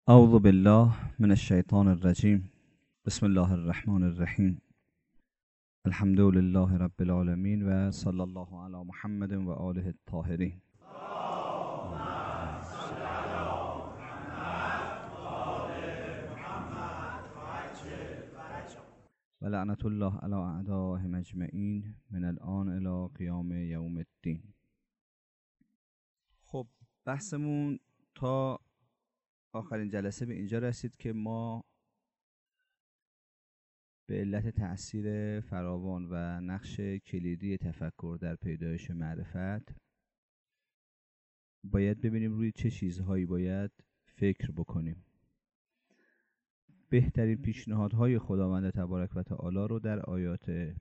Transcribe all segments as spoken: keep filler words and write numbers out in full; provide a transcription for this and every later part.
اعوذ بالله من الشیطان الرجیم. بسم الله الرحمن الرحیم. الحمد لله رب العالمین و صلی الله علی محمد و آله الطاهرین. و لعنت الله علی اعدائهم اجمعین من الان الی قیام یوم الدین. خب بحثمون تا آخرین جلسه به اینجا رسید که ما به علت تأثیر فراوان و نقش کلیدی تفکر در پیدایش معرفت باید ببینیم روی چه چیزهایی باید فکر بکنیم. بهترین پیشنهادهای خداوند تبارک و تعالی رو در آیات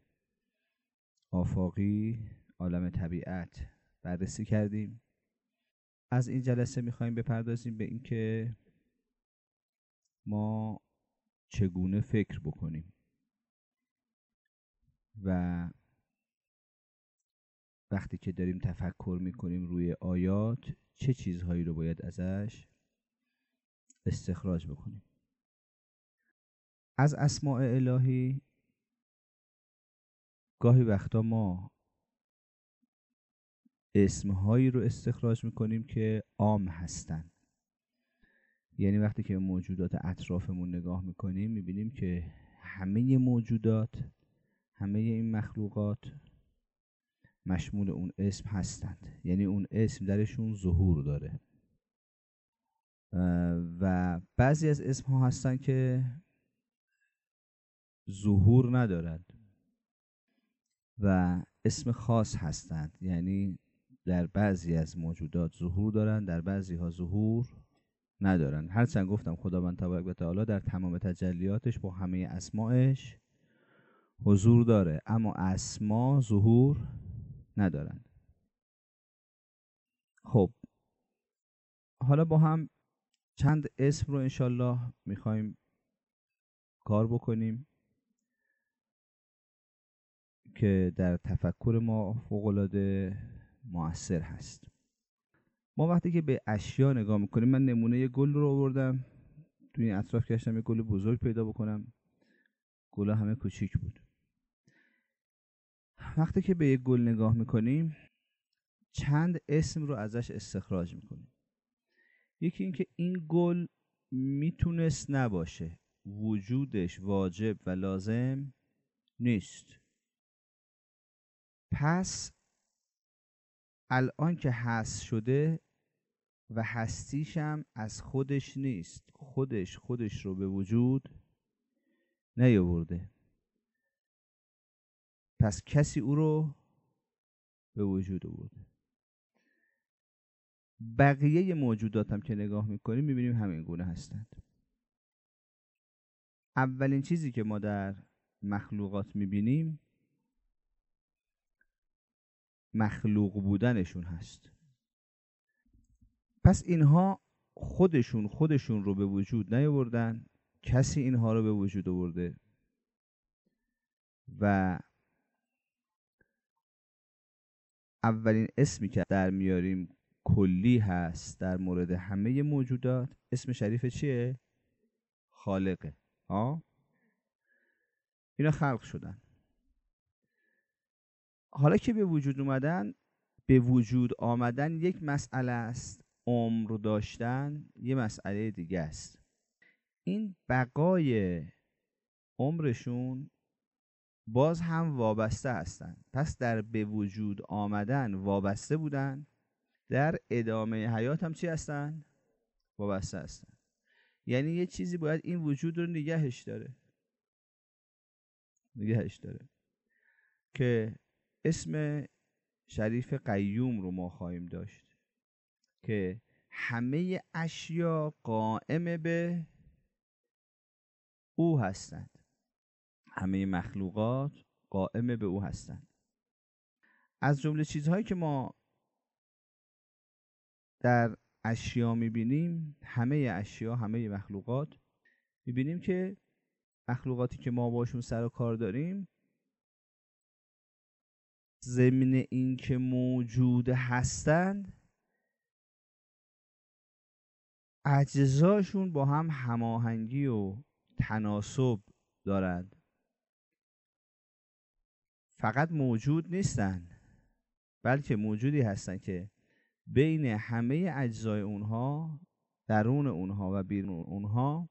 آفاقی عالم طبیعت بررسی کردیم. از این جلسه میخوایم بپردازیم به اینکه ما چگونه فکر بکنیم و وقتی که داریم تفکر میکنیم روی آیات چه چیزهایی رو باید ازش استخراج بکنیم. از اسماء الهی گاهی وقتا ما اسمهایی رو استخراج میکنیم که عام هستن. یعنی وقتی که موجودات اطرافمون نگاه میکنیم میبینیم که همه موجودات، همه این مخلوقات مشمول اون اسم هستند. یعنی اون اسم درشون ظهور داره و بعضی از اسم ها هستن که ظهور ندارند و اسم خاص هستند. یعنی در بعضی از موجودات ظهور دارند، در بعضی ها ظهور ندارند. هرچند گفتم خداوند تبارک و تعالی در تمام تجلیاتش با همه اسمائش حضور داره، اما اسما ظهور ندارند. خب حالا با هم چند اسم رو انشالله میخوایم کار بکنیم که در تفکر ما فوق‌العاده مؤثر هست. ما وقتی که به اشیا نگاه میکنیم، من نمونه یه گل رو آوردم توی این اطراف، گشتم یه گل بزرگ پیدا بکنم، گل‌ها همه کوچیک بود. وقتی که به یه گل نگاه میکنیم چند اسم رو ازش استخراج میکنیم. یکی این که این گل میتونست نباشه، وجودش واجب و لازم نیست، پس الان که هست شده و هستیش هم از خودش نیست، خودش خودش رو به وجود نیاورده، پس کسی او رو به وجود آورده. بقیه موجودات هم که نگاه میکنیم میبینیم همین گونه هستند. اولین چیزی که ما در مخلوقات میبینیم مخلوق بودنشون هست. پس اینها خودشون خودشون رو به وجود نیاوردن، کسی اینها رو به وجود آورده و اولین اسمی که در میاریم کلی هست در مورد همه موجودات. اسم شریف چیه؟ خالقه. ها اینا خلق شدن. حالا که به وجود اومدن، به وجود آمدن یک مسئله است، عمر داشتن یه مسئله دیگه است. این بقای عمرشون باز هم وابسته هستن. پس در به وجود آمدن وابسته بودن، در ادامه حیات هم چی هستن؟ وابسته هستن. یعنی یه چیزی باید این وجود رو نگهش داره نگهش داره که اسم شریف قیوم رو ما خواهیم داشت که همه اشیا قائم به او هستند. همه مخلوقات قائم به او هستند. از جمله چیزهایی که ما در اشیا میبینیم، همه اشیا، همه مخلوقات، میبینیم که مخلوقاتی که ما باشون سر و کار داریم ضمن این که موجود هستند اجزاشون با هم هماهنگی و تناسب دارند، فقط موجود نیستن بلکه موجودی هستن که بین همه اجزای اونها، درون اونها و بیرون اونها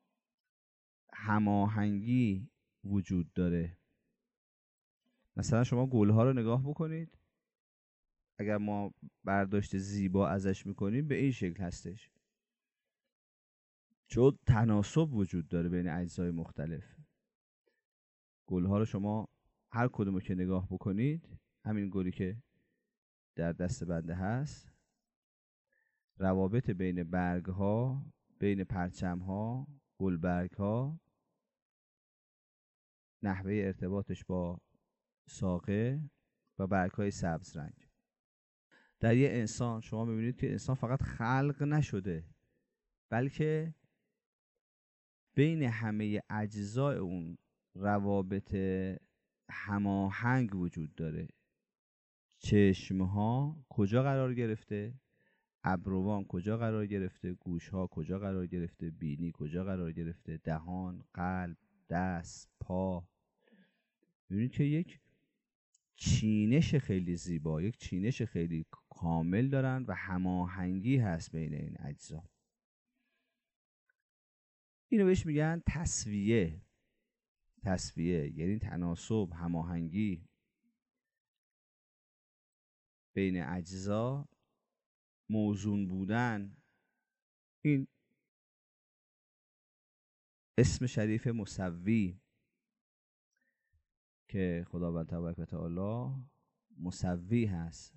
هماهنگی وجود داره. مثلا شما گلها رو نگاه بکنید، اگر ما برداشت زیبا ازش میکنیم به این شکل هستش، چون تناسب وجود داره بین اجزای مختلف. گلها رو شما هر کدومو که نگاه بکنید، همین گلی که در دست بنده هست، روابط بین برگ ها، بین پرچم ها، گلبرگ ها، نحوه ارتباطش با ساقه و برگ های سبز رنگ. در یه انسان شما میبینید که انسان فقط خلق نشده، بلکه بین همه اجزای اون روابط هماهنگ وجود داره. چشم ها کجا قرار گرفته؟ ابروان کجا قرار گرفته؟ گوش ها کجا قرار گرفته؟ بینی کجا قرار گرفته؟ دهان، قلب، دست، پا. می‌بینید که یک چینش خیلی زیبا، یک چینش خیلی کامل دارن و هماهنگی هست بین این اجزا. اینو بهش میگن تسویه. تسویه یعنی تناسب، هماهنگی بین اجزا، موزون بودن. این اسم شریف مسوی که خداوند تبارک و تعالی مسوی هست،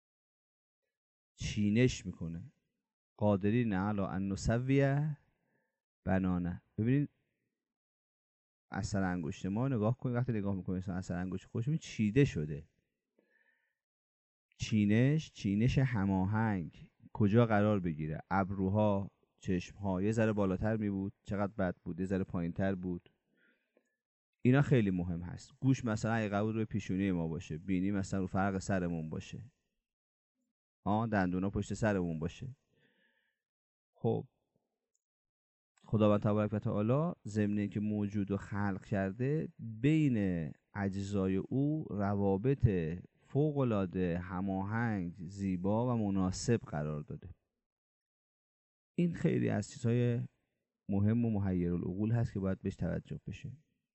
چینش میکنه. قادرین علی ان نسویه بنانه. ببینید اثر انگشت ما نگاه کنید، وقتی نگاه میکنید اثر انگشت خودش چیده شده. چینش، چینش هماهنگ کجا قرار بگیره؟ ابروها، چشمها یه ذره بالاتر می بود، چقدر بد بود، یه ذره پایینتر بود. اینا خیلی مهم هست. گوش مثلا اگه قرار روی پیشونی ما باشه، بینی مثلا رو فرق سرمون باشه، ها دندونا پشت سرمون باشه. خب خداوند تبارک و تعالی ضمن اینکه موجود و خلق کرده، بین اجزای او روابط فوق‌العاده هماهنگ، زیبا و مناسب قرار داده. این خیلی از چیزهای مهم و محیرالعقول هست که باید بهش توجه بشه.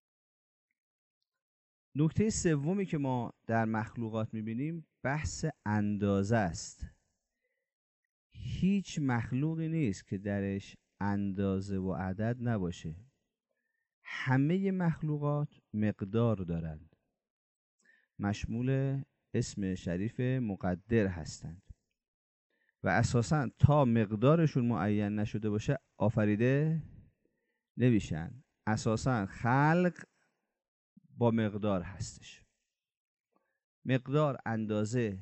نکته سومی که ما در مخلوقات میبینیم بحث اندازه است. هیچ مخلوقی نیست که درش اندازه و عدد نباشه. همه مخلوقات مقدار دارند، مشمول اسم شریف مقدر هستند و اساساً تا مقدارشون معین نشده باشه آفریده نمیشن. اساساً خلق با مقدار هستش. مقدار، اندازه،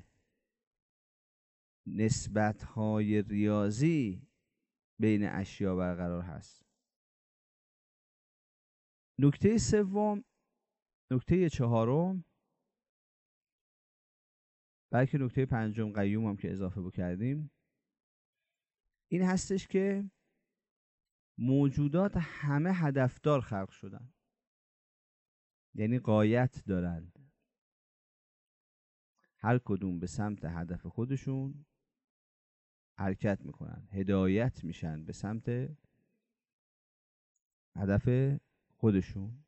نسبت‌های ریاضی بین اشیا برقرار هست. نکته سوم، نکته چهارم، بلکه نکته پنجم قیوم هم که اضافه بکردیم، این هستش که موجودات همه هدفدار خلق شدن، یعنی غایت دارند، هر کدوم به سمت هدف خودشون حرکت میکنن، هدایت میشن به سمت هدف خودشون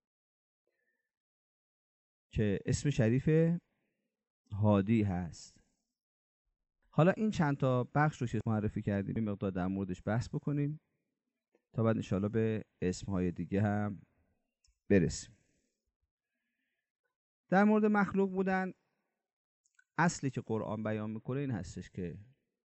که اسم شریف هادی هست. حالا این چند تا بخش رو که معرفی کردیم این مقدار در موردش بحث بکنیم تا بعد انشاءالله به اسمهای دیگه هم برسیم. در مورد مخلوق بودن، اصلی که قرآن بیان میکنه این هستش که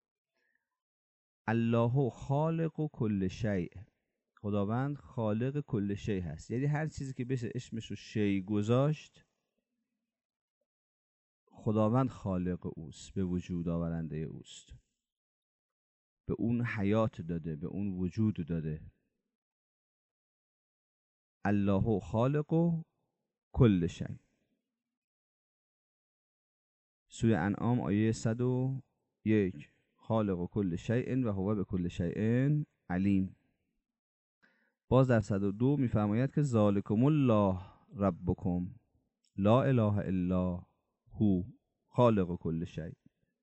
الله خالق کل شیء، خداوند خالق کل شیء هست. یعنی هر چیزی که بشه اسمش رو شیء گذاشت، خداوند خالق اوست، به وجود آورنده اوست، به اون حیات داده، به اون وجود داده. الله خالق کل شیء. سوره انعام آیه صد و یک، خالق کل شیء و هو بكل شیء علیم. باز در صد و دو میفرماید که ذالکم الله ربکم لا اله الا هو خالق کل شیء.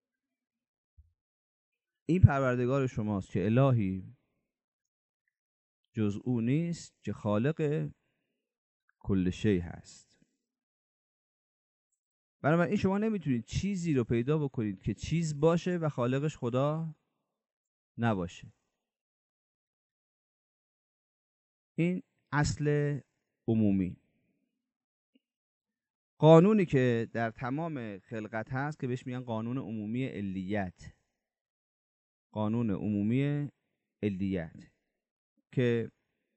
این پروردگار شماست که الهی جز او نیست که خالق کل شیء هست. بنابراین شما نمیتونید چیزی رو پیدا بکنید که چیز باشه و خالقش خدا نباشه. این اصل عمومی. قانونی که در تمام خلقت هست که بهش میگن قانون عمومی علیت. قانون عمومی علیت که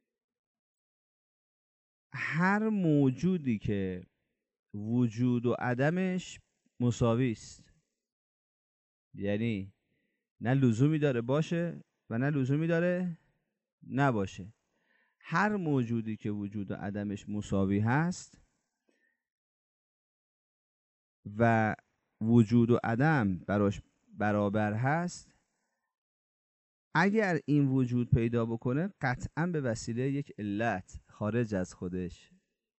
هر موجودی که وجود و عدمش مساوی است، یعنی نه لزومی داره باشه و نه لزومی داره نباشه، هر موجودی که وجود و عدمش مساوی هست و وجود و عدم براش برابر هست، اگر این وجود پیدا بکنه قطعا به وسیله یک علت خارج از خودش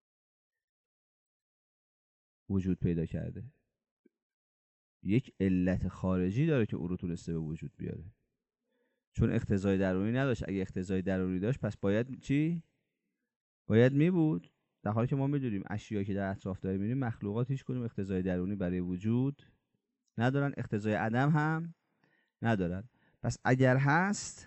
وجود پیدا کرده. یک علت خارجی داره که او رو تونسته به وجود بیاره. چون اقتضای درونی نداشت. اگه اقتضای درونی داشت پس باید چی؟ باید می بود. در حالی که ما میدونیم اشیایی که در اطراف داریم میبینیم مخلوقات هیچ کدوم اقتضای درونی برای وجود ندارن، اقتضای عدم هم ندارن. پس اگر هست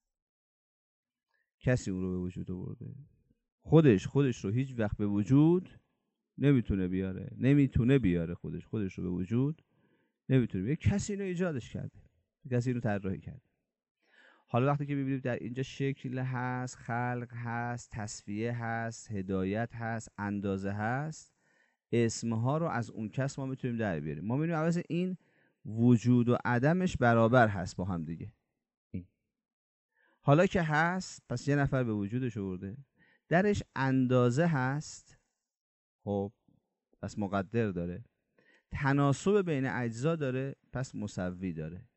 کسی اون رو به وجود آورده. خودش خودش رو هیچ وقت به وجود نمیتونه بیاره. نمیتونه بیاره خودش خودش رو به وجود نمیتونه بیاره. کسی اینو ایجادش کرده. کسی اینو طراحی کرده. حالا وقتی که میبینیم در اینجا شکل هست، خلق هست، تصفیه هست، هدایت هست، اندازه هست، اسمها رو از اون کس ما میتونیم در بیاریم. ما میبینیم عوض این وجود و عدمش برابر هست با هم دیگه. این حالا که هست پس یه نفر به وجودش آورده، درش اندازه هست، خب پس مقدر داره، تناسب بین اجزا داره، پس مسوی داره،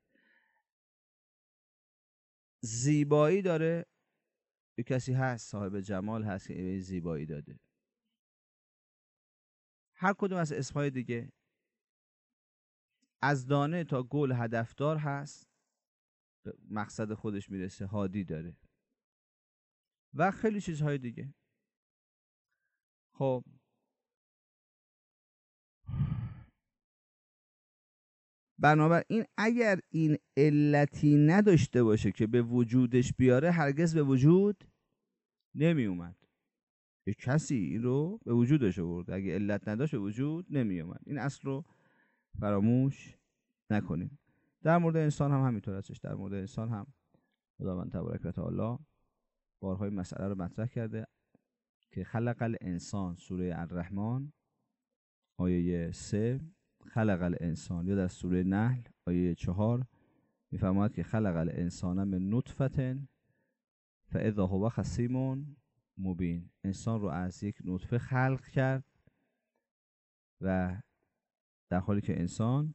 زیبایی داره، یک کسی هست صاحب جمال هست که این زیبایی داده. هر کدوم از اسمهای دیگه از دانه تا گل هدفدار هست، به مقصد خودش میرسه، هادی داره و خیلی چیزهای دیگه. خب بنابراین اگر این علتی نداشته باشه که به وجودش بیاره هرگز به وجود نمی اومد. یک کسی این رو به وجودش آورد، اگه علت نداشت به وجود نمی اومد. این اصل رو فراموش نکنیم. در مورد انسان هم همینطور هستش. در مورد انسان هم خداوند تبارک و تعالی بارهای مسئله رو مطرح کرده که خلق الانسان، سوره الرحمن آیه سه، خلق الانسان، یا در سوره نحل آیه چهار میفرماید که خلق الانسان من نطفه فاذا هو خصیم مبین. انسان رو از یک نطفه خلق کرد و در حالی که انسان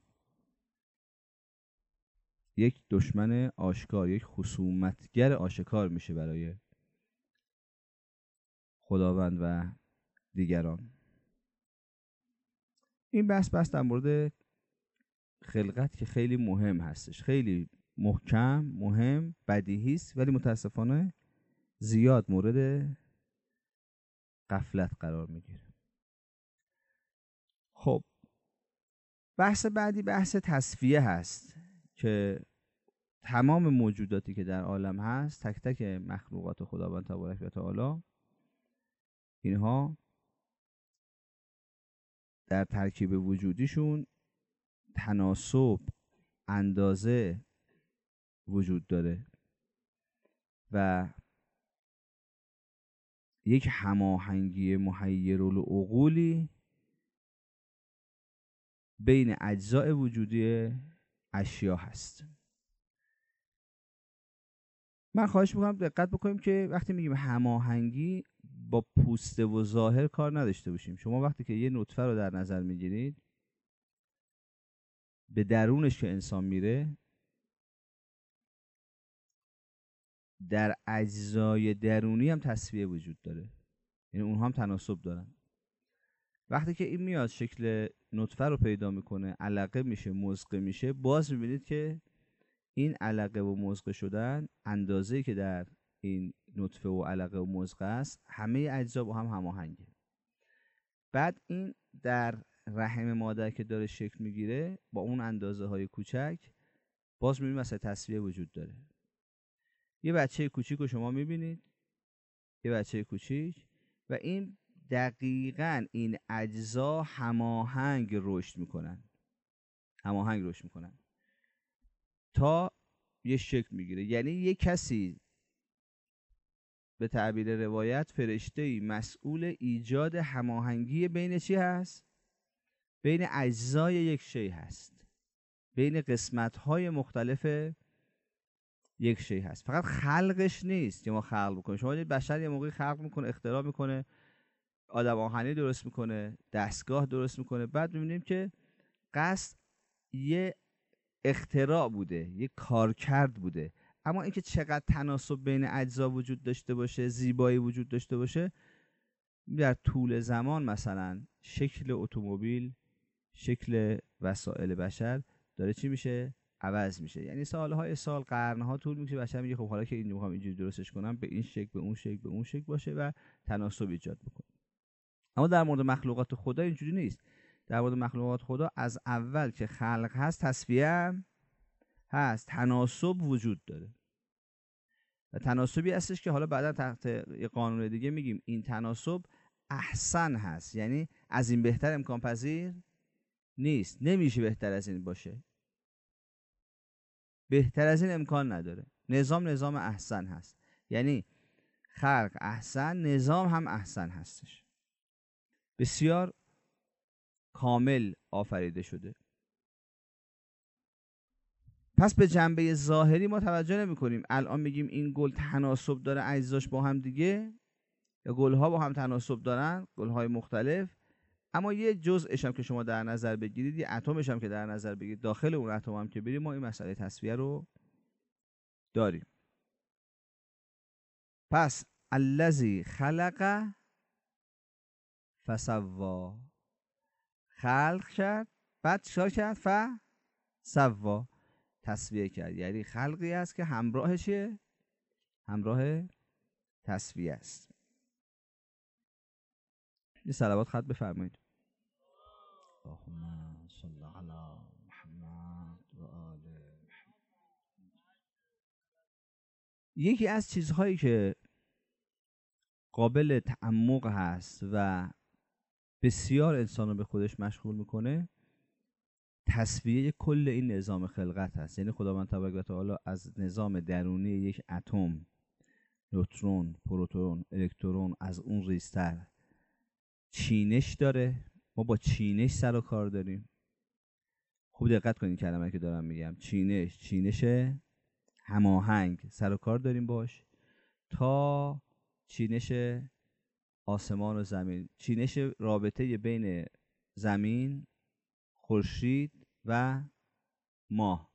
یک دشمن آشکار، یک خصومتگر آشکار میشه برای خداوند و دیگران. این بحث بحث در مورد خلقت که خیلی مهم هستش، خیلی محکم، مهم، بدیهی است، ولی متاسفانه زیاد مورد غفلت قرار میگیره. خب بحث بعدی بحث تصفیه هست که تمام موجوداتی که در عالم هست، تک تک مخلوقات خداوند تبارک و تعالی، اینها در ترکیب وجودیشون تناسب، اندازه وجود داره و یک هماهنگی محیرالعقولی بین اجزای وجودی اشیا هست. من خواهش میکنم دقت بکنیم که وقتی میگیم هماهنگی با پوسته و ظاهر کار نداشته باشیم. شما وقتی که یه نطفه رو در نظر میگیرید، به درونش که انسان میره در اجزای درونی هم تسویه وجود داره، یعنی اونها هم تناسب دارن. وقتی که این میاد شکل نطفه رو پیدا میکنه، علقه میشه، مضغه میشه، باز میبینید که این علقه و مضغه شدن اندازه‌ای که در این نطفه و علقه و مضغه است، همه اجزا با هم هماهنگه. بعد این در رحم مادر که داره شکل میگیره با اون اندازه های کوچک، باز میبینید مثلا تسویه وجود داره. یه بچه کوچیک رو شما میبینید، یه بچه کوچیک، و این دقیقاً این اجزا هماهنگ رشد میکنن، هماهنگ رشد میکنن تا یه شکل میگیره. یعنی یه کسی به تعبیر روایت فرشته‌ای مسئول ایجاد هماهنگی بین چی هست؟ بین اجزای یک شی هست، بین قسمت‌های مختلف یک شی هست. فقط خلقش نیست که ما خلق بکنیم. شما دید بشر یه موقعی خلق میکنه، اختراع میکنه، آدم آهنی درست میکنه، دستگاه درست میکنه، بعد میبینیم که قصد یه اختراع بوده، یه کارکرد بوده، اما اینکه چقدر تناسب بین اجزا وجود داشته باشه، زیبایی وجود داشته باشه، در طول زمان مثلا شکل اتومبیل، شکل وسایل بشر داره چی میشه؟ عوض میشه. یعنی سالهای سال، قرنها طول میکشه بشر میگه خب حالا که این میخوام اینجوری درستش کنم، به این شکل، به اون شکل، به اون شکل باشه و تناسب ایجاد بکنه. اما در مورد مخلوقات خدا اینجوری نیست. در مورد مخلوقات خدا از اول که خلق هست تسویه هم هست، تناسب وجود داره و تناسبی هستش که حالا بعدا تحت یه قانون دیگه میگیم این تناسب احسن هست، یعنی از این بهتر امکان پذیر نیست، نمیشه بهتر از این باشه، بهتر از این امکان نداره. نظام نظام احسن هست، یعنی خلق احسن، نظام هم احسن هستش، بسیار کامل آفریده شده. پس به جنبه ظاهری ما توجه نمی کنیم. الان میگیم این گل تناسب داره اجزاش با هم دیگه، یا گلها با هم تناسب دارن، گلهای مختلف، اما یه جزءش هم که شما در نظر بگیرید، یه اتمش هم که در نظر بگیرید، داخل اون اتم هم که بریم، ما این مسئله تسویه رو داریم. پس الذی خلق فسوا، خلق کرد بعد چیکار کرد؟ فسوا، تسویه کرد. یعنی خلقی است که همراه چیه؟ همراه تسویه است. یه صلوات خط بفرمایید. اللهم صل علی محمد و آل محمد. یکی از چیزهایی که قابل تعمق هست و بسیار انسان رو به خودش مشغول میکنه، تسویه کل این نظام خلقت هست. یعنی خداوند تبارک و تعالی از نظام درونی یک اتم، نوترون، پروتون، الکترون، از اون ریزتر چینش داره. ما با چینش سر و کار داریم. خوب دقت کنید کلمه که دارم میگم، چینش، چینش هماهنگ سر و کار داریم باش، تا چینش آسمان و زمین، چینش رابطه بین زمین، خورشید و ماه.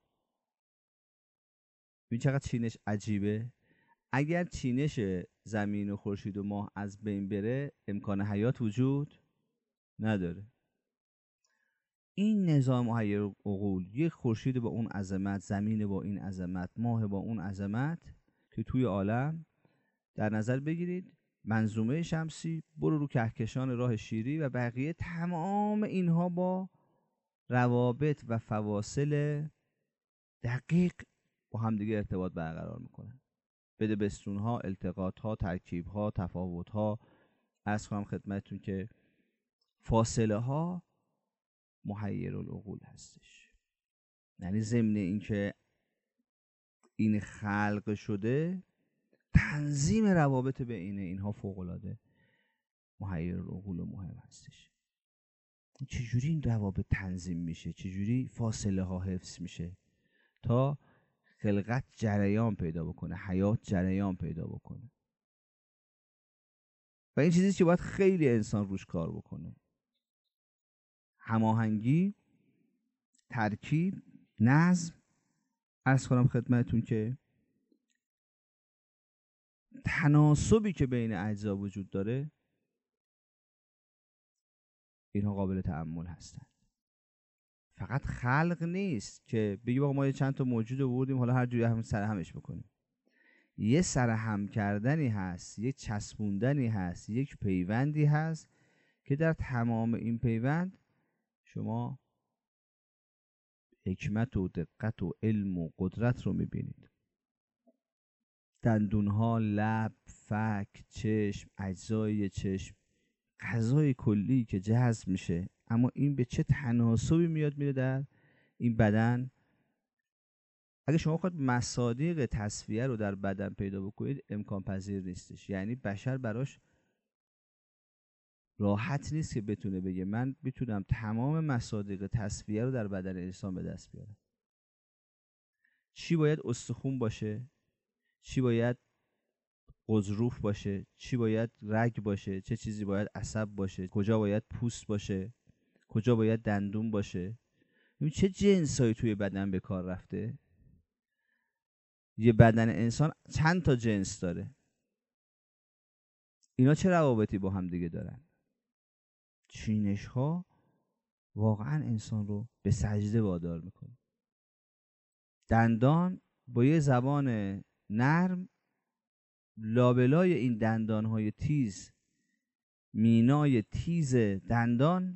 این چقدر چینش عجیبه. اگر چینش زمین و خورشید و ماه از بین بره، امکان حیات وجود نداره. این نظام محیر العقول، یک خورشید با اون عظمت، زمین با این عظمت، ماه با اون عظمت که توی عالم در نظر بگیرید، منظومه شمسی، برو رو کهکشان راه شیری و بقیه، تمام اینها با روابط و فواصل دقیق با همدیگه ارتباط برقرار میکنن. بده بستون ها، التقاط ها، ترکیب ها، تفاوت ها. عرض کنم خدمتتون که فاصله ها محیر العقول هستش. یعنی ضمن این که این خلق شده، تنظیم روابط بین اینها فوق العاده محیر العقول و مهم هستش. چجوری این روابط تنظیم میشه؟ چجوری فاصله ها حفظ میشه تا خلقت جریان پیدا بکنه، حیات جریان پیدا بکنه؟ و این چیزی که باید خیلی انسان روش کار بکنه. هماهنگی، ترکیب، نظم. عرض کنم خدمتتون که تناسبی که بین اجزا وجود داره، اینها قابل تأمل هستن. فقط خلق نیست که بگی با ما یه چند تا موجود آوردیم حالا هر جوری هم سرهمش بکنیم. یه سرهم کردنی هست، یک چسبوندنی هست، یک پیوندی هست که در تمام این پیوند شما حکمت و دقت و علم و قدرت رو میبینید. دندونها، لب، فک، چشم، اجزای چشم، غذای کلی که جذب میشه، اما این به چه تناسبی میاد میره در این بدن. اگه شما خواهد مصادیق تصفیه رو در بدن پیدا بکنید امکان پذیر نیستش. یعنی بشر براش راحت نیست که بتونه بگه من بتونم تمام مصادیق تصفیه رو در بدن انسان به دست بیارم. چی باید استخون باشه، چی باید غضروف باشه، چی باید رگ باشه، چه چیزی باید عصب باشه، کجا باید پوست باشه، کجا باید دندون باشه. ببین چه جنسایی توی بدن به کار رفته. یه بدن انسان چند تا جنس داره. اینا چه روابطی با هم دیگه دارن؟ چینش ها واقعا انسان رو به سجده وادار میکنه. دندان با یه زبان نرم لابلای این دندان های تیز، مینای تیز دندان،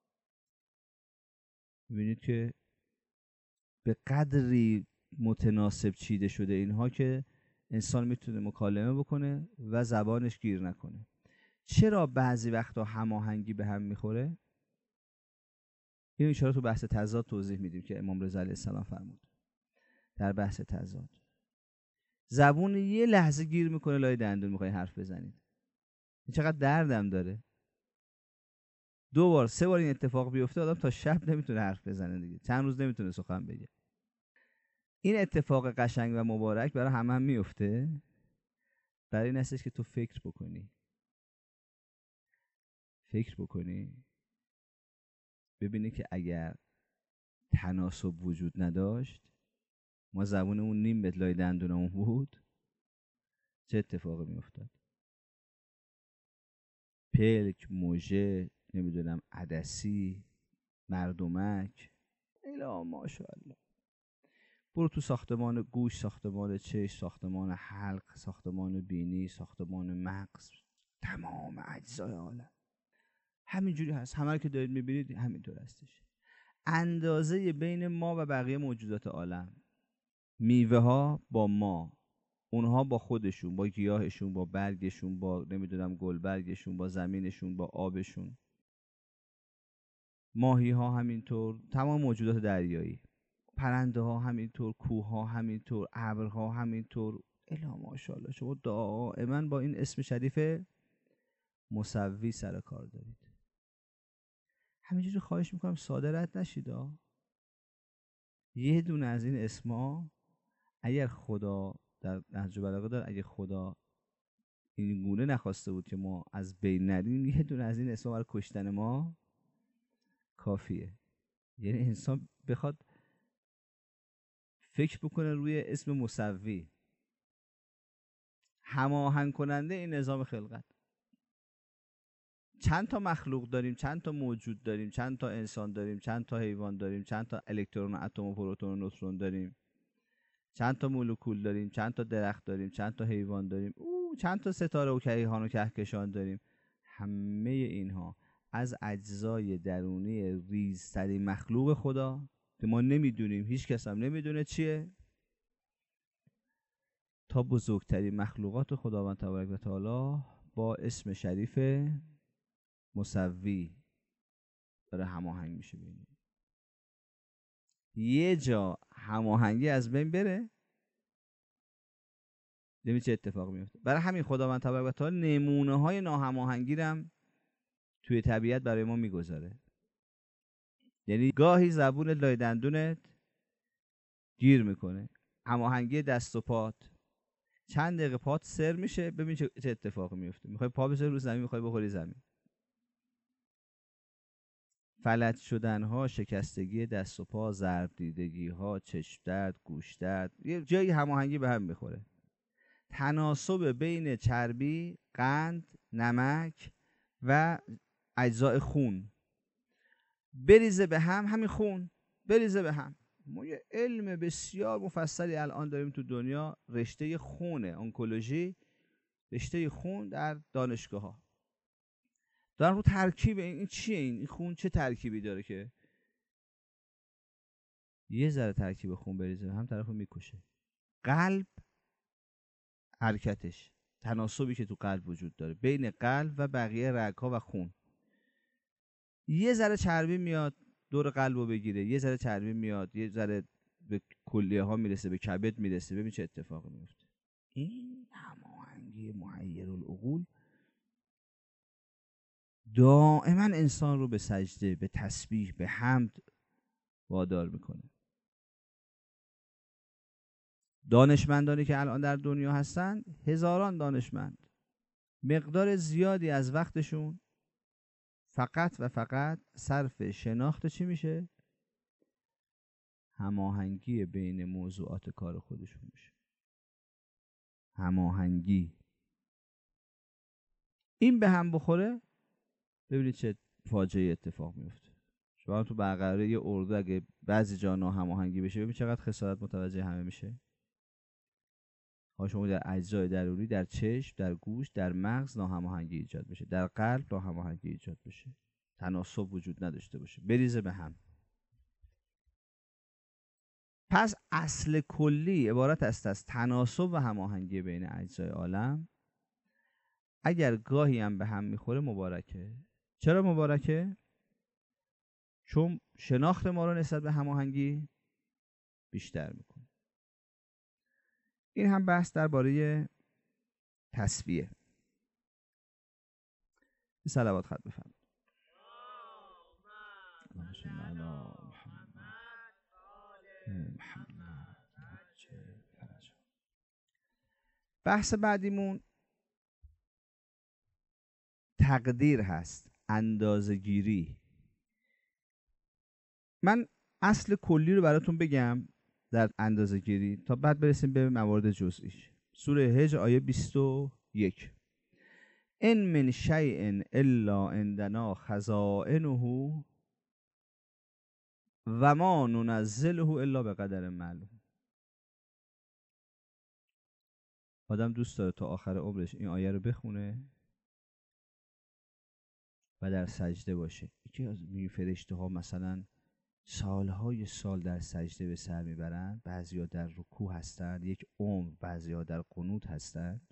میبینید که به قدری متناسب چیده شده اینها که انسان میتونه مکالمه بکنه و زبانش گیر نکنه. چرا بعضی وقتا هماهنگی به هم میخوره؟ این اشاره تو بحث تضاد توضیح میدیم که امام رضا علیه السلام فرمود. در بحث تضاد زبون یه لحظه گیر میکنه لای دندون، میخوای حرف بزنید، این چقدر دردم داره. دو بار سه بار این اتفاق بیفته آدم تا شب نمیتونه حرف بزنه دیگه، چند روز نمیتونه سخن بگه. این اتفاق قشنگ و مبارک برای همه هم میفته، برای این هستش که تو فکر بکنی فکر بکنی ببینی که اگر تناسب وجود نداشت، ما زبونمون نیم متر لای دندونمون بود، چه اتفاقی میافتاد؟ پلک، موژه، نمیدونم عدسی، مردمک، الا ماشاءالله. برو تو ساختمان گوش، ساختمان چشم، ساختمان حلق، ساختمان بینی، ساختمان مغز، تمام اجزای عالم همینجوری هست. همه رو که دارید میبینید همینطور هستش. اندازه بین ما و بقیه موجودات عالم، میوه ها با ما، اونها با خودشون، با گیاهشون، با برگشون، با نمیدونم گلبرگشون، با زمینشون، با آبشون، ماهی ها همینطور، تمام موجودات دریایی، پرنده ها همینطور، کوه ها همینطور، ابرها همینطور، الا ماشاءالله. شما دائما با این اسم شریف مسوی سر کار دارید. همینجوری خواهش میکنم ساده رد نشید. یه دونه از این اسما اگر خدا در نهج البلاغه داره، اگه خدا این گونه نخواسته بود که ما از بین نریم، یه دونه از این اسما برای کشتن ما کافیه. یعنی انسان بخواد فکر بکنه روی اسم مسوی، هماهنگ کننده این نظام خلقت. چند تا مخلوق داریم، چند تا موجود داریم، چند تا انسان داریم، چند تا حیوان داریم، چند تا الکترون و اتم و پروتون و نوترون داریم، چند تا مولکول داریم، چند تا درخت داریم، چند تا حیوان داریم، او چند تا ستاره و کیهان و کهکشان داریم. همه اینها از اجزای درونی ریزترین مخلوق خدا که ما نمیدونیم، هیچ کس هم نمیدونه چیه، تا بزرگترین مخلوقات خداوند تبارک و تعالی با اسم شریف مسوی داره هماهنگ میشه. بینید یه جا هماهنگی از بین بره، ببین چه اتفاق میفته. برای همین خداوند تبارک و تعالی نمونه های ناهماهنگی هم توی طبیعت برای ما میگذاره. یعنی گاهی زبون لای دندونت گیر میکنه، هماهنگی دست و پات، چند دقیقه پات سر میشه، ببین چه اتفاقی میفته. میخوای پا بذاری رو زمین، میخوای بخوری زمین. فلج شدن ها، شکستگی دست و پا، ضرب دیدگی ها، چشم درد، گوش درد، یه جایی هماهنگی به هم میخوره. تناسب بین چربی، قند، نمک و اجزای خون بریزه به هم، همین خون بریزه به هم. ما یه علم بسیار مفصلی الان داریم تو دنیا، رشته خونه، انکولوژی، رشته خون در دانشگاه ها دارن رو ترکیب این, این چیه، این؟, این خون چه ترکیبی داره که یه ذره ترکیب خون بریزه هم طرفو میکشه. قلب، حرکتش، تناسبی که تو قلب وجود داره بین قلب و بقیه رگ‌ها و خون، یه ذره چربی میاد دور قلبو بگیره، یه ذره چربی میاد یه ذره به کلیه ها میرسه، به کبد میرسه، ببین چه اتفاقی میفته. این هماهنگی محیر العقول دائما انسان رو به سجده، به تسبیح، به حمد وادار میکنه. دانشمندانی که الان در دنیا هستن، هزاران دانشمند، مقدار زیادی از وقتشون فقط و فقط صرف شناخت چی میشه؟ هماهنگی بین موضوعات کار خودشون میشه. هماهنگی. این به هم بخوره ببینید چه فاجعه اتفاق میفته. شما تو برقراری یه اردو اگه بعضی جا ناهماهنگی بشه ببینید چقدر خسارت متوجه همه میشه. ها شما در اجزای ضروری، در چشم، در گوش، در مغز ناهماهنگی ایجاد بشه، در قلب ناهماهنگی ایجاد بشه، تناسب وجود نداشته باشه، بریزه به هم. پس اصل کلی عبارت است از تناسب و هماهنگی بین اجزای عالم. اگر گاهی هم به هم میخوره مبارکه. چرا مبارکه؟ چون شناخت ما رو نسبت به هماهنگی بیشتر میکنه. این هم بحث درباره تسبیح. صلوات خط بفرمایید. بحث بعدیمون تقدیر هست، اندازه‌گیری. من اصل کلی رو براتون بگم در اندازه‌گیری تا بعد برسیم به موارد جزئیش. سوره حج آیه بیست و یک. ان من شیء الا عندنا خزائنه و ما ننزله الا بقدر معلوم. آدم دوست داره تا آخر عمرش این آیه رو بخونه و در سجده باشه. یکی از این فرشته ها مثلا سالهای سال در سجده به سر میبرند، بعضیا در رکوع هستند یک عمر، بعضیا در قنوت هستند،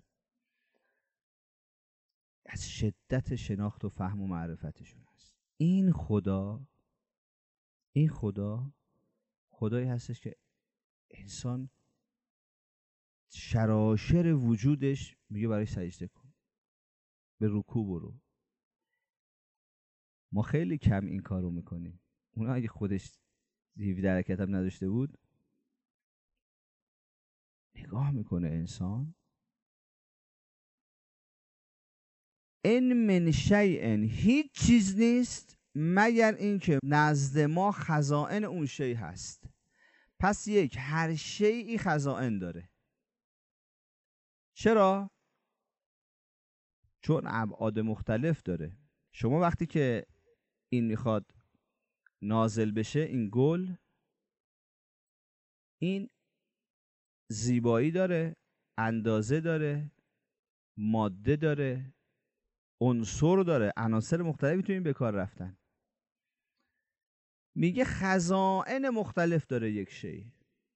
از شدت شناخت و فهم و معرفتشون هست. این خدا این خدا خدایی هستش که انسان شراشر وجودش میگه برای سجده کن، به رکوع برو. ما خیلی کم این کارو میکنیم. اونا اگه خودش هفده حرکت هم نداشته بود، نگاه میکنه انسان ان من شیء، هیچ چیز نیست مگر اینکه نزد ما خزائن اون شی هست. پس یک، هر شیئی خزائن داره. چرا؟ چون ابعاد مختلف داره. شما وقتی که این میخواد نازل بشه، این گل، این زیبایی داره، اندازه داره، ماده داره، عنصر داره، عناصر مختلفی تو این به کار رفتن. میگه خزائن مختلف داره یک شی.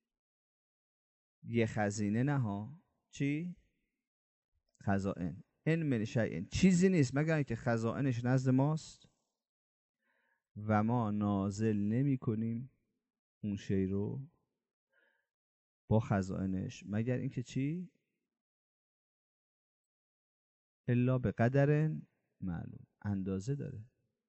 یه خزینه نه ها. چی؟ خزائن. ان من شیء، چیزی نیست مگر اینکه خزائنش نزد ماست و ما نازل نمی کنیم اون شی رو با خزائنش مگر اینکه چی؟ الا به قدر معلوم، اندازه داره.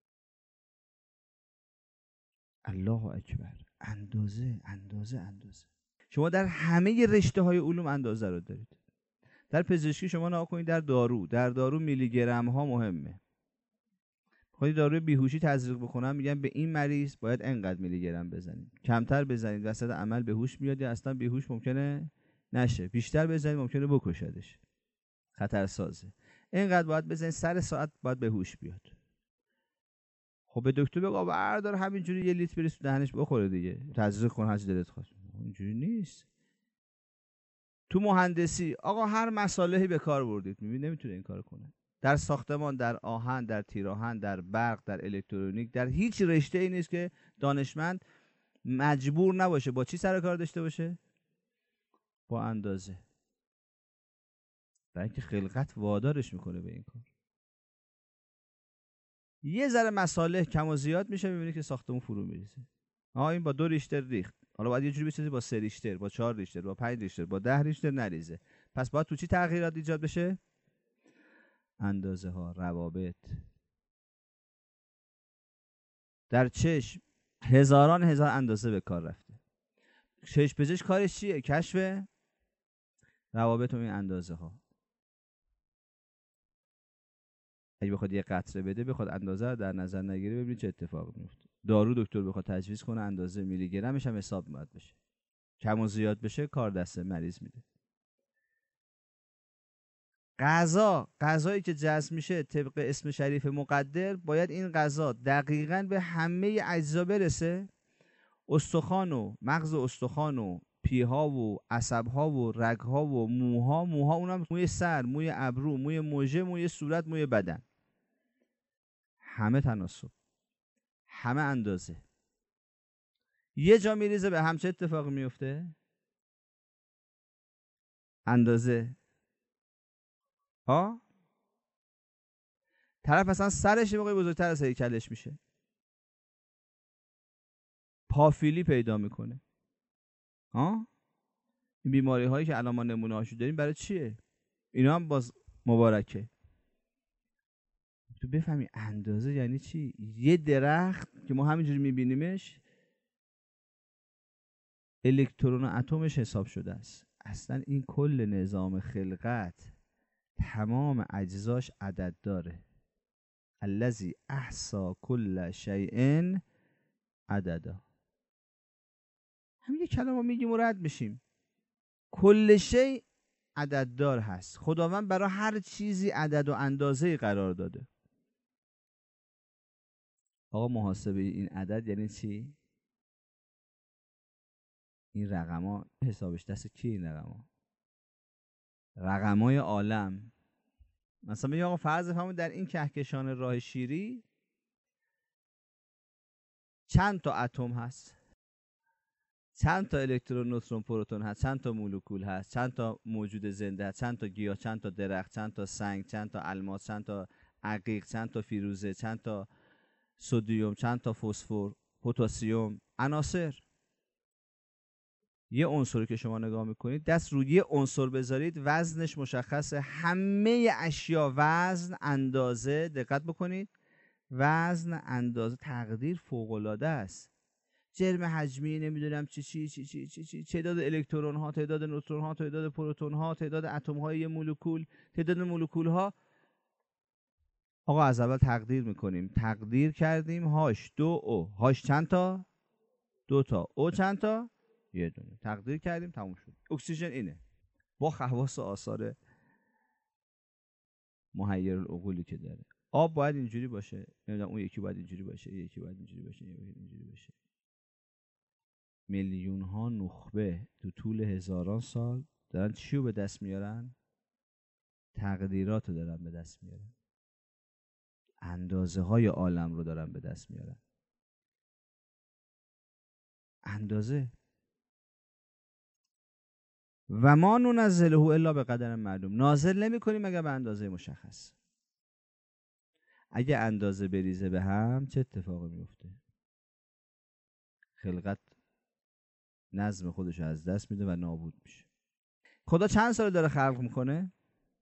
الله اکبر. اندازه اندازه اندازه. شما در همه رشته های علوم اندازه رو دارید. در پزشکی شما نگاه کنید، در دارو در دارو میلی گرم ها مهمه. خودی داروی بیهوشی تزریق بکنن میگن به این مریض باید انقدر میلی گرم بزنید، کمتر بزنید وسط عمل به هوش میاد یا اصلا بیهوش ممکنه نشه. بیشتر بزنید ممکنه بکشدش، خطرسازه. اینقدر باید بزنید سر ساعت باید به هوش بیاد. خب به دکتر بگو بردار همینجوری یه لیتر بریز تو دهنش بخوره دیگه، تزریق کن هرچی دلت خواست. اینجوری نیست. تو مهندسی آقا هر مصالحی به کار بردید، میبینید نمیتونه این کارو کنه. در ساختمان، در آهن، در تیراهن، در برق، در الکترونیک، در هیچ رشته ای نیست که دانشمند مجبور نباشه با چی سر کار داشته باشه؟ با اندازه. برای اینکه خلقت وادارش میکنه به این کار. یه ذره مصالح کم و زیاد میشه، میبینی که ساختمون فرو میریزه. آها این با دو ریشتر ریخت، حالا باید یه جوری بسازی با سه ریشتر، با چهار ریشتر، با پنج ریشتر، با ده ریشتر نریزه. پس باید تو چی تغییرات ایجاد بشه؟ اندازه ها، روابط. در چشم هزاران هزار اندازه به کار رفته. چشم پزشک کارش چیه؟ کشف روابط و این اندازه ها. اگه بخواد یه قطره بده، بخواد اندازه رو در نظر نگیره، ببینید چه اتفاقی میفته. دارو دکتر بخواد تجویز کنه، اندازه میلی گرمش هم حساب باید بشه. کم و زیاد بشه کار دست مریض میده. غذا، غذایی که جذب میشه طبق اسم شریف مقدر، باید این غذا دقیقاً به همه اجزا برسه. استخوان و مغز استخوان و پیها و عصبها و رگها و موها، موها اونم موی سر، موی ابرو، موی مژه، موی صورت، موی بدن، همه تناسب، همه اندازه. یه جا میریزه به هم، چه اتفاقی میفته؟ اندازه ها. طرف اصلا سرش یه موقعی بزرگتر از هیکلش میشه، پافیلی پیدا میکنه. ها این بیماری هایی که الان ما نمونه هاشو داریم برای چیه؟ اینا هم باز مبارکه. تو بفهمی اندازه یعنی چی. یه درخت که ما همینجوری میبینیمش، الکترون و اتمش حساب شده است. اصلا این کل نظام خلقت تمام اجزاش عدد داره. الذی احصا کل شیء عددا. همین یه کلمه میگیم و رد میشیم. کل شیء عدددار هست. خداوند برای هر چیزی عدد و اندازه قرار داده. آقا محاسبه این عدد یعنی چی؟ این رقما حسابش دست کی؟ این رقما رقمای عالم. مثلا میگم آقا فرض بفرمایید در این کهکشان راه شیری چند تا اتم هست، چند تا الکترون، نوترون، پروتون هست، چند تا مولکول هست، چند تا موجود زنده هست، چند تا گیاه، چند تا درخت، چند تا سنگ، چند تا الماس، چند تا عقیق، چند تا فیروزه، چند تا سدیم، چند تا فسفر، پتاسیم، عناصر. یه عنصری که شما نگاه میکنید، دست روی یه عنصر بذارید وزنش مشخصه. همه اشیا وزن، اندازه، دقت بکنید، وزن، اندازه، تقدیر فوق العاده است. جرم حجمی، نمیدونم چی چی چی چی چی چی، تعداد الکترون ها، تعداد نوترون ها، تعداد پروتون ها، تعداد اتم های مولکول، تعداد مولکول ها. آقا از اول تقدیر میکنیم، تقدیر کردیم هاش دو او. هاش چند تا؟ دو تا. او چند تا؟ یه دونه. تقدیر کردیم تموم شد. اکسیژن اینه با خواص و آثار محیر العقولی که داره. آب باید اینجوری باشه، نمیدونم اون یکی باید اینجوری باشه، یکی باید اینجوری باشه، یکی اینجوری باشه. میلیون ها نخبه تو طول هزاران سال دارن چیو به دست میارن؟ تقدیرات رو دارن به دست میارن، اندازه های عالم رو دارن به دست میارن. اندازه. و ما ننزله الا به قدر معلوم. نازل نمی کنیم مگر به اندازه مشخص. اگه اندازه بریزه به هم چه اتفاقی میفته؟ خلقت نظم خودش از دست میده و نابود میشه. خدا چند ساله داره خلق میکنه؟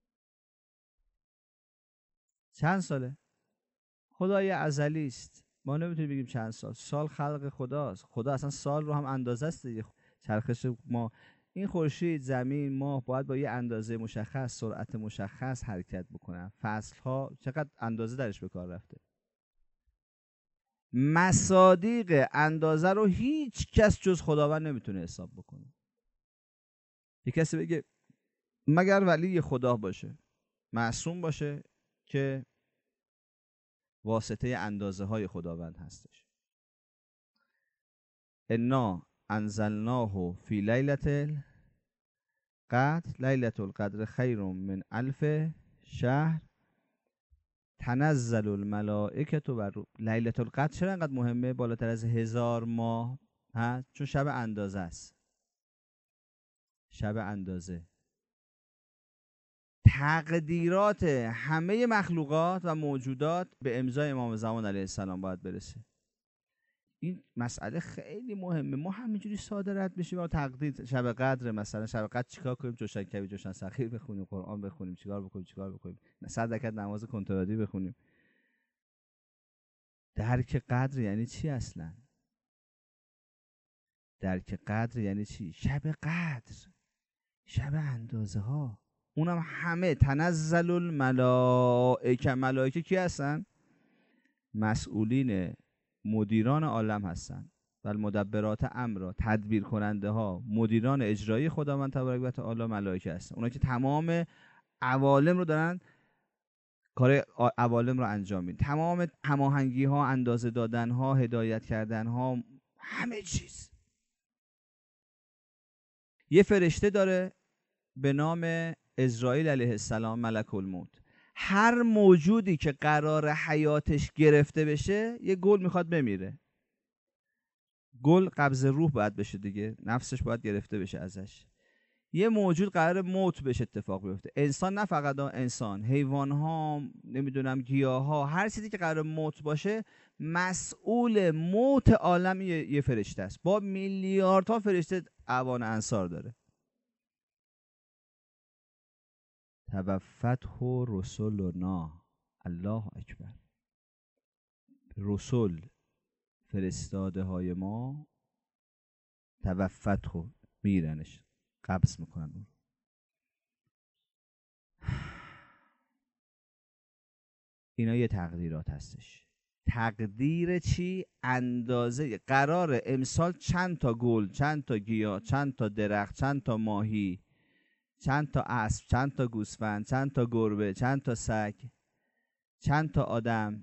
چند ساله؟ خدای ازلی است. ما نمیتونیم بگیم چند سال. سال خلق خداست. خدا اصلا سال رو هم اندازه است دیگه. چرخش ما، این خورشید، زمین، ماه باید با یه اندازه مشخص، سرعت مشخص حرکت بکنن. فصل ها چقدر اندازه درش به کار رفته. مصادیق اندازه رو هیچ کس جز خداوند نمیتونه حساب بکنه. یک کسی بگه مگر ولی خدا باشه، معصوم باشه که واسطه اندازه های خداوند هستش. انا انزلناه فی لیلة القدر، لیلة القدر خیر من الف شهر تنزل الملائکة و الروح. لیلة القدر چرا انقدر مهمه؟ بالاتر از هزار ماه هست، چون شب اندازه است. شب اندازه تقدیرات همه مخلوقات و موجودات به امضای امام زمان علیه السلام باید برسه. این مسئله خیلی مهمه. ما همینجوری ساده رد بشیم و تقدیر شب قدر، مثلا شب قدر چیکار کنیم؟ جوشن کبیر، جوشن سخیر بخونیم، قرآن بخونیم، چیکار بکنیم چیکار بکنیم صد رکعت نماز کنترادی بخونیم. درک قدر یعنی چی اصلا؟ درک قدر یعنی چی؟ شب قدر، شب اندازه ها، اونم همه تنزل الملائکه. ملائکه کی هستن؟ مسئولین مدیران عالم هستن و المدبرات امر، تدبیر کننده ها، مدیران اجرایی خداوند تبارک و تعالی ملائکه هستن. اونا که تمام عوالم رو دارن، کار عوالم رو انجام میدن، تمام هماهنگی ها، اندازه دادن ها، هدایت کردن ها، همه چیز. یه فرشته داره به نام عزرائیل علیه السلام، ملک الموت. هر موجودی که قرار حیاتش گرفته بشه، یه گل میخواد بمیره. گل قبض روح باید بشه دیگه، نفسش باید گرفته بشه ازش. یه موجود قرار موت بشه اتفاق بیفته. انسان نه فقط انسان، حیوان ها، نمیدونم گیاه ها، هر چیزی که قرار موت باشه، مسئول موت عالم یه فرشته است با میلیاردها فرشته اعوان انصار داره. توفته رسولنا، الله اکبر. رسول فرستاده های ما توفته میرنش، قبض میکنن اون. اینا یه تقدیرات هستش. تقدیر چی؟ اندازه. قرار امسال چند تا گل، چند تا گیاه، چند تا درخت، چند تا ماهی، چند تا اسب، چند تا گوسفند، چند تا گربه، چند تا سگ، چند تا آدم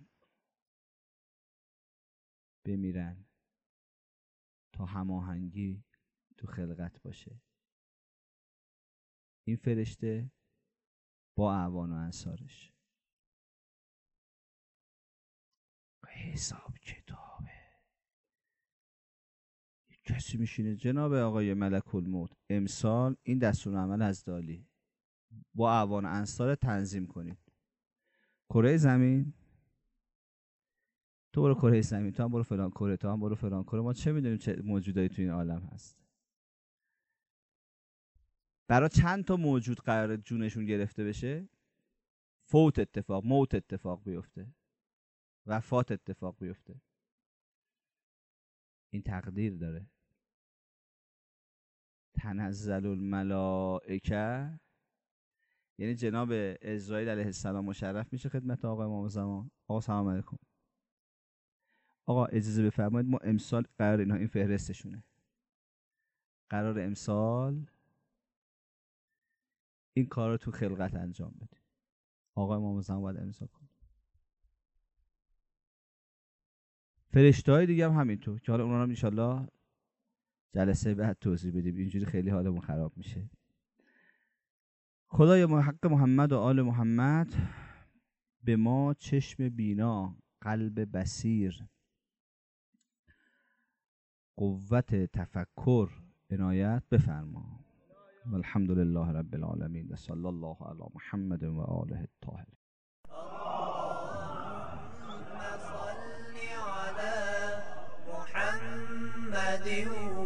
بمیرن تا هماهنگی تو خلقت باشه. این فرشته با اعوان و انصارش. حساب کتابه. کسی میشینه جناب آقای ملک الموت، امسال این دستورالعمل از دالی با اعوان انصار تنظیم کنید. کره زمین، تو برو کره زمین، تو هم برو فلان کره، تو هم برو فلان کره. ما چه میدونیم چه موجودایی تو این عالم هست؟ برای چند تا موجود قرار جونشون گرفته بشه، فوت اتفاق، موت اتفاق بیفته، وفات اتفاق بیفته. این تقدیر داره. تنزل الملائکه یعنی جناب عزرائیل علیه السلام مشرف میشه خدمت آقا امام زمان. آقا سلام علیکم. آقا اجازه بفرمایید ما امسال قرار اینا، این فهرستشونه، قرار امسال این کار رو تو خلقت انجام بدیم. آقا امام زمان باید امضا کنه. فرشته‌های دیگه هم همینطور که حالا اونا رو ان شاءالله جلسه بعد توضیح بدیم، اینجوری خیلی حالمون خراب میشه. خدای حق محمد و آل محمد به ما چشم بینا، قلب بصیر، قوت تفکر عنایت بفرما. والحمد لله رب العالمین و صلی الله علی محمد و آله الطاهرین. اللهم صل على محمد